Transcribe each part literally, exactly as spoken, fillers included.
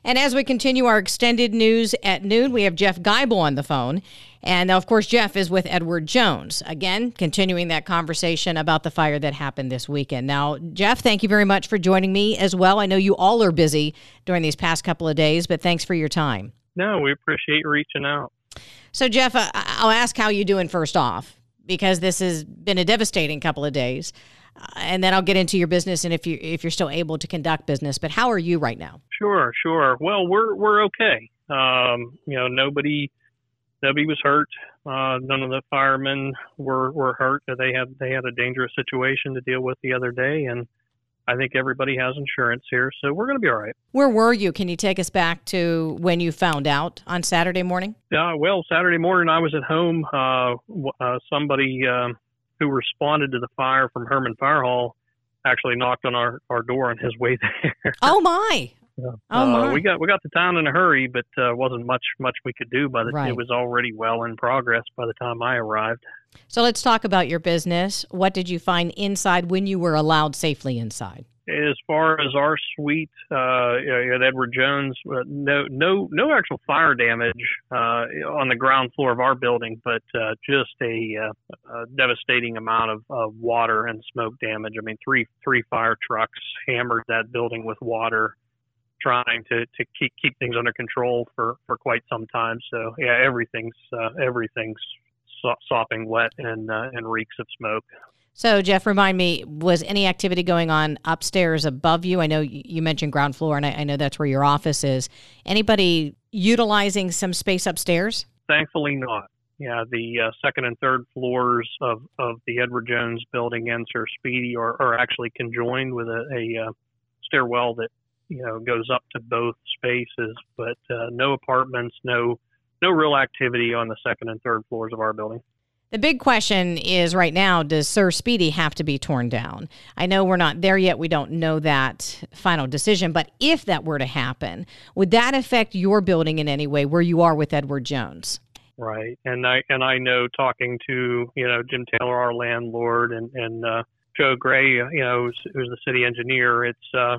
And as we continue our extended news at noon, we have Jeff Geibel on the phone. And of course, Jeff is with Edward Jones. Again, continuing that conversation about the fire that happened this weekend. Now, Jeff, thank you very much for joining me as well. I know you all are busy during these past couple of days, but thanks for your time. No, we appreciate you reaching out. So, Jeff, I'll ask how you're doing first off, because this has been a devastating couple of days. Uh, and then I'll get into your business and if you if you're still able to conduct business. But how are you right now? Sure, sure. Well, we're we're okay. Um, you know, nobody nobody was hurt. Uh, none of the firemen were, were hurt. They had they had a dangerous situation to deal with the other day, and I think everybody has insurance here, so we're going to be all right. Where were you? Can you take us back to when you found out on Saturday morning? Uh, well, Saturday morning I was at home. Uh, uh, somebody uh, who responded to the fire from Herman Fire Hall actually knocked on our, our door on his way there. Oh, my. Yeah. Oh, my. Uh, we got we got to town in a hurry, but uh, wasn't much much we could do. By the right. It was already well in progress by the time I arrived. So let's talk about your business. What did you find inside when you were allowed safely inside? As far as our suite uh, at Edward Jones, uh, no no no actual fire damage uh, on the ground floor of our building, but uh, just a, uh, a devastating amount of, of water and smoke damage. I mean, three three fire trucks hammered that building with water, trying to, to keep keep things under control for, for quite some time. So yeah, everything's uh, everything's so- sopping wet and uh, and reeks of smoke. So, Jeff, remind me, was any activity going on upstairs above you? I know you mentioned ground floor, and I, I know that's where your office is. Anybody utilizing some space upstairs? Thankfully not. Yeah, the uh, second and third floors of, of the Edward Jones building and Sir Speedy are, are actually conjoined with a, a uh, stairwell that, you know, goes up to both spaces, but uh, no apartments, no no real activity on the second and third floors of our building. The big question is right now, does Sir Speedy have to be torn down? I know we're not there yet. We don't know that final decision. But if that were to happen, would that affect your building in any way where you are with Edward Jones? Right. And I and I know talking to, you know, Jim Taylor, our landlord, and, and uh, Joe Gray, you know, who's, who's the city engineer, it's uh,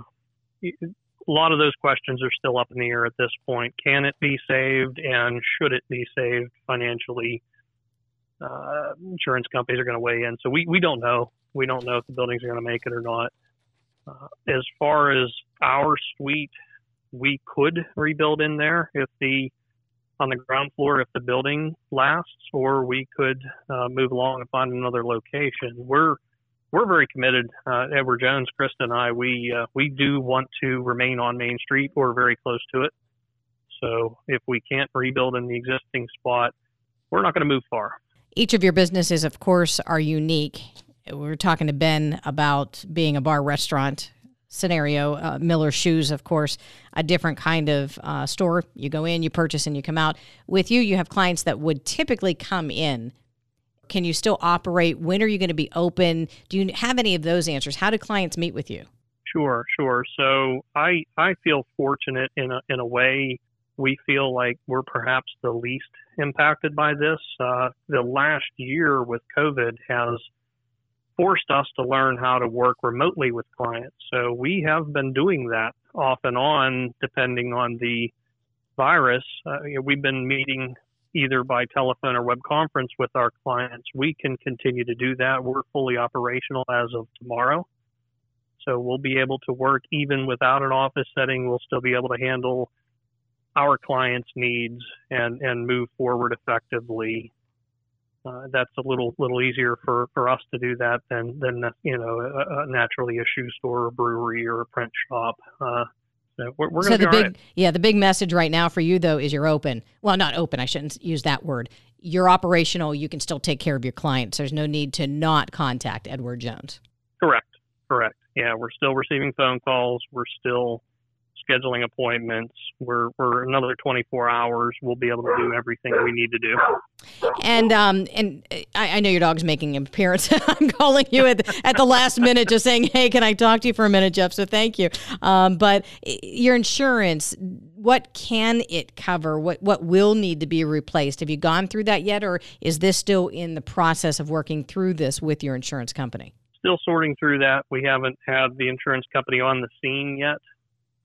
a lot of those questions are still up in the air at this point. Can it be saved, and should it be saved financially? Uh, insurance companies are going to weigh in. So we, we don't know. We don't know if the buildings are going to make it or not. Uh, as far as our suite, we could rebuild in there if the, on the ground floor, if the building lasts, or we could uh, move along and find another location. We're, we're very committed. Uh, Edward Jones, Krista and I, we, uh, we do want to remain on Main Street or very close to it. So if we can't rebuild in the existing spot, we're not going to move far. Each of your businesses, of course, are unique. We were talking to Ben about being a bar restaurant scenario. Uh, Miller Shoes, of course, a different kind of uh, store. You go in, you purchase, and you come out. With you, you have clients that would typically come in. Can you still operate? When are you going to be open? Do you have any of those answers? How do clients meet with you? Sure, sure. So I I feel fortunate in a, in a way. We feel like we're perhaps the least impacted by this. Uh, the last year with COVID has forced us to learn how to work remotely with clients. So we have been doing that off and on, depending on the virus. Uh, you know, we've been meeting either by telephone or web conference with our clients. We can continue to do that. We're fully operational as of tomorrow. So we'll be able to work even without an office setting. We'll still be able to handle our clients' needs and, and move forward effectively. Uh, that's a little little easier for, for us to do that than than you know a, a naturally a shoe store, or brewery, or a print shop. Uh, so we're, we're so going to the be big all right. yeah the big message right now for you though is you're open. Well, not open. I shouldn't use that word. You're operational. You can still take care of your clients. There's no need to not contact Edward Jones. Correct. Correct. Yeah, we're still receiving phone calls. We're still scheduling appointments. We're we're another twenty-four hours. We'll be able to do everything we need to do. And um and I, I know your dog's making an appearance. I'm calling you at at the last minute, just saying, hey, can I talk to you for a minute, Jeff? So thank you. Um, but your insurance, what can it cover? What what will need to be replaced? Have you gone through that yet, or is this still in the process of working through this with your insurance company? Still sorting through that. We haven't had the insurance company on the scene yet.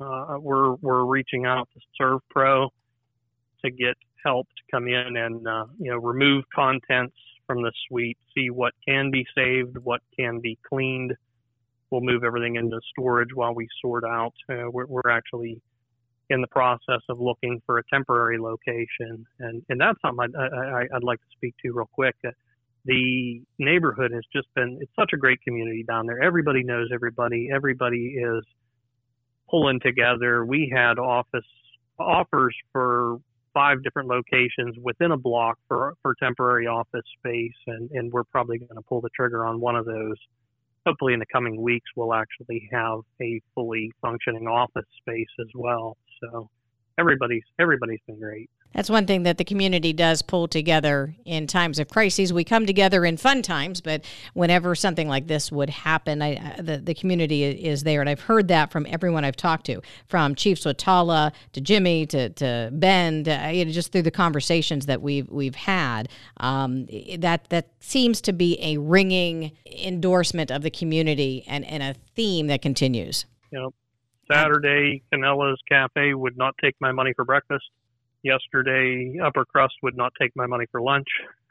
Uh, we're we're reaching out to ServPro to get help to come in and uh, you know remove contents from the suite, see what can be saved, what can be cleaned. We'll move everything into storage while we sort out. Uh, we're, we're actually in the process of looking for a temporary location, and and that's something I'd, I, I'd like to speak to real quick. Uh, the neighborhood has just been, it's such a great community down there. Everybody knows everybody. Everybody is pulling together. We had office offers for five different locations within a block for, for temporary office space, and, and we're probably going to pull the trigger on one of those. Hopefully in the coming weeks, we'll actually have a fully functioning office space as well. So everybody's everybody's been great. That's one thing that the community does pull together in times of crises. We come together in fun times, but whenever something like this would happen, I, the, the community is there. And I've heard that from everyone I've talked to, from Chief Swatala to Jimmy to, to Ben, to, you know, just through the conversations that we've we've had. Um, that that seems to be a ringing endorsement of the community and, and a theme that continues. You know, Saturday, Canella's Cafe would not take my money for breakfast. Yesterday, Upper Crust would not take my money for lunch.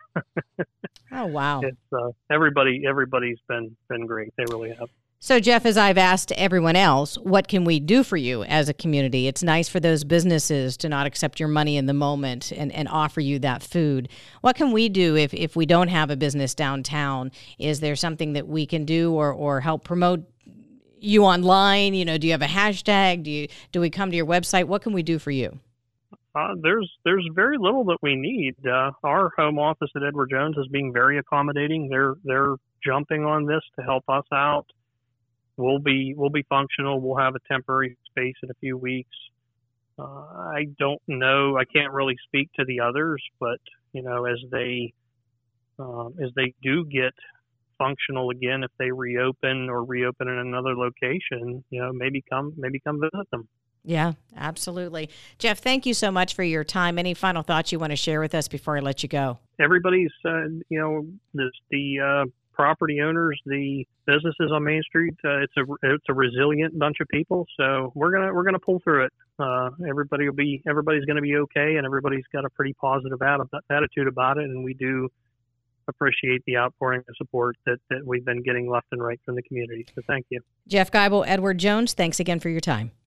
Oh, wow. It's uh, everybody. Everybody's been been great. They really have. So, Jeff, as I've asked everyone else, what can we do for you as a community? It's nice for those businesses to not accept your money in the moment and, and offer you that food. What can we do if, if we don't have a business downtown? Is there something that we can do or, or help promote you online? You know, do you have a hashtag? Do you do we come to your website? What can we do for you? Uh, there's there's very little that we need. Uh, our home office at Edward Jones is being very accommodating. They're they're jumping on this to help us out. We'll be we'll be functional. We'll have a temporary space in a few weeks. Uh, I don't know. I can't really speak to the others, but you know, as they um, as they do get functional again, if they reopen or reopen in another location, you know, maybe come maybe come visit them. Yeah, absolutely. Jeff, thank you so much for your time. Any final thoughts you want to share with us before I let you go? Everybody's, uh, you know, this, the uh, property owners, the businesses on Main Street. Uh, it's a it's a resilient bunch of people. So we're gonna we're gonna pull through it. Uh, everybody will be everybody's gonna be okay, and everybody's got a pretty positive attitude about it. And we do appreciate the outpouring of support that, that we've been getting left and right from the community. So thank you. Jeff Geibel, Edward Jones, thanks again for your time.